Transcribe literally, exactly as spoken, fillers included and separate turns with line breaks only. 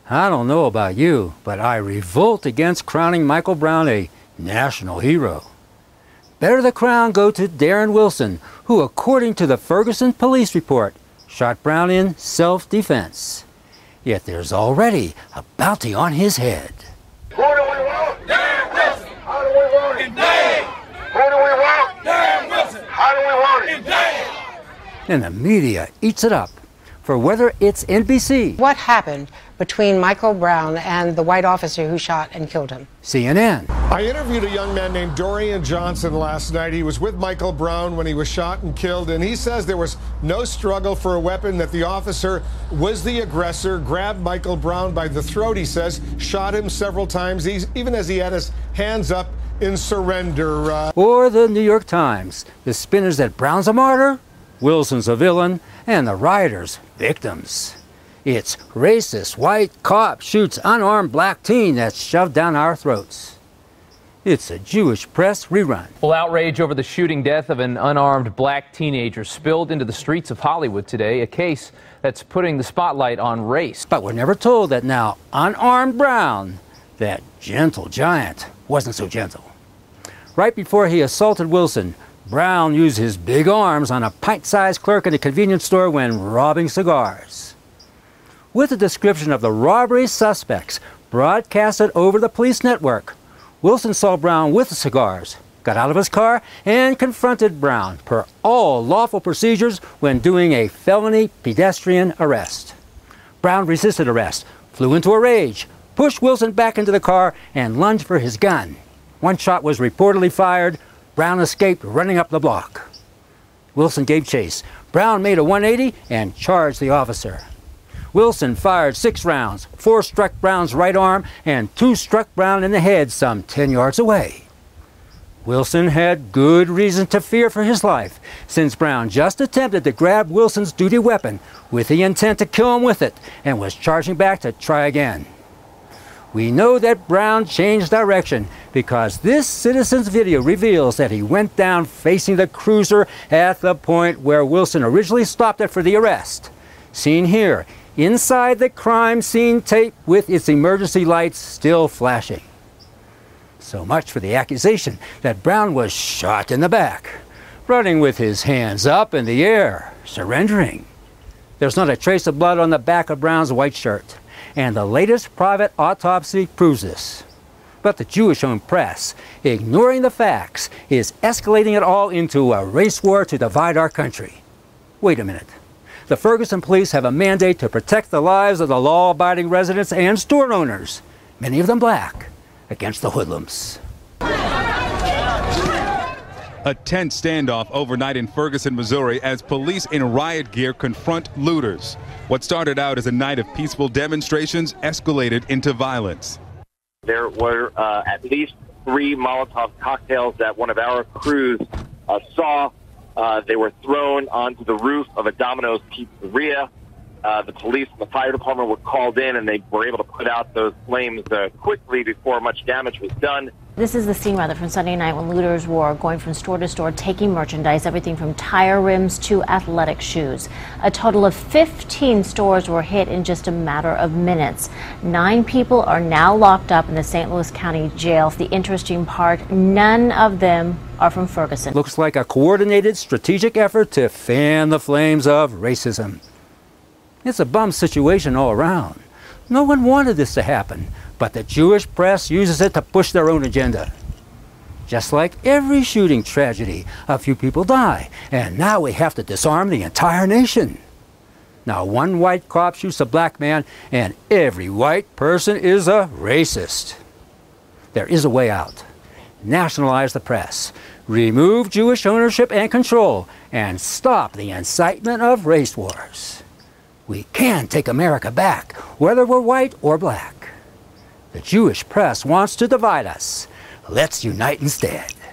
I don't know about you, but I revolt against crowning Michael Brown a national hero. Better the crown go to Darren Wilson, who, according to the Ferguson police report, shot Brown in self-defense. Yet there's already a bounty on his head.
Who do we want? Darren Wilson. How do we want it? Indeed. Who do we want? Darren Wilson. How do we want it? Indeed.
And the media eats it up. For whether it's N B C,
what happened between Michael Brown and the white officer who shot and killed him?
C N N.
I interviewed a young man named Dorian Johnson last night. He was with Michael Brown when he was shot and killed, and he says there was no struggle for a weapon, that the officer was the aggressor, grabbed Michael Brown by the throat, he says, shot him several times, he's, even as he had his hands up in surrender. Uh...
Or the New York Times. The spinners that Brown's a martyr, Wilson's a villain, and the rioters victims. It's racist white cop shoots unarmed black teen that's shoved down our throats. It's a Jewish press rerun.
Well, outrage over the shooting death of an unarmed black teenager spilled into the streets of Hollywood today, a case that's putting the spotlight on race.
But we're never told that now unarmed Brown, that gentle giant, wasn't so gentle. Right before he assaulted Wilson, Brown used his big arms on a pint-sized clerk at a convenience store when robbing cigars. With a description of the robbery suspects broadcasted over the police network, Wilson saw Brown with the cigars, got out of his car, and confronted Brown per all lawful procedures when doing a felony pedestrian arrest. Brown resisted arrest, flew into a rage, pushed Wilson back into the car, and lunged for his gun. One shot was reportedly fired. Brown escaped running up the block. Wilson gave chase. Brown made a one eighty and charged the officer. Wilson fired six rounds. Four struck Brown's right arm and two struck Brown in the head some ten yards away. Wilson had good reason to fear for his life, since Brown just attempted to grab Wilson's duty weapon with the intent to kill him with it and was charging back to try again. We know that Brown changed direction because this citizen's video reveals that he went down facing the cruiser at the point where Wilson originally stopped it for the arrest. Seen here, inside the crime scene tape with its emergency lights still flashing. So much for the accusation that Brown was shot in the back, running with his hands up in the air, surrendering. There's not a trace of blood on the back of Brown's white shirt. And the latest private autopsy proves this. But the Jewish-owned press, ignoring the facts, is escalating it all into a race war to divide our country. Wait a minute. The Ferguson police have a mandate to protect the lives of the law-abiding residents and store owners, many of them black, against the hoodlums.
A tense standoff overnight in Ferguson, Missouri, as police in riot gear confront looters. What started out as a night of peaceful demonstrations escalated into violence.
There were uh, at least three Molotov cocktails that one of our crews uh, saw. Uh, they were thrown onto the roof of a Domino's pizzeria. Uh, the police and the fire department were called in, and they were able to put out those flames uh, quickly before much damage was done.
This is the scene, rather, from Sunday night when looters were going from store to store, taking merchandise, everything from tire rims to athletic shoes. A total of fifteen stores were hit in just a matter of minutes. Nine people are now locked up in the Saint Louis County Jail. The interesting part, none of them are from Ferguson.
Looks like a coordinated, strategic effort to fan the flames of racism. It's a bum situation all around. No one wanted this to happen, but the Jewish press uses it to push their own agenda. Just like every shooting tragedy, a few people die, and now we have to disarm the entire nation. Now one white cop shoots a black man, and every white person is a racist. There is a way out. Nationalize the press, remove Jewish ownership and control, and stop the incitement of race wars. We can take America back, whether we're white or black. The Jewish press wants to divide us. Let's unite instead.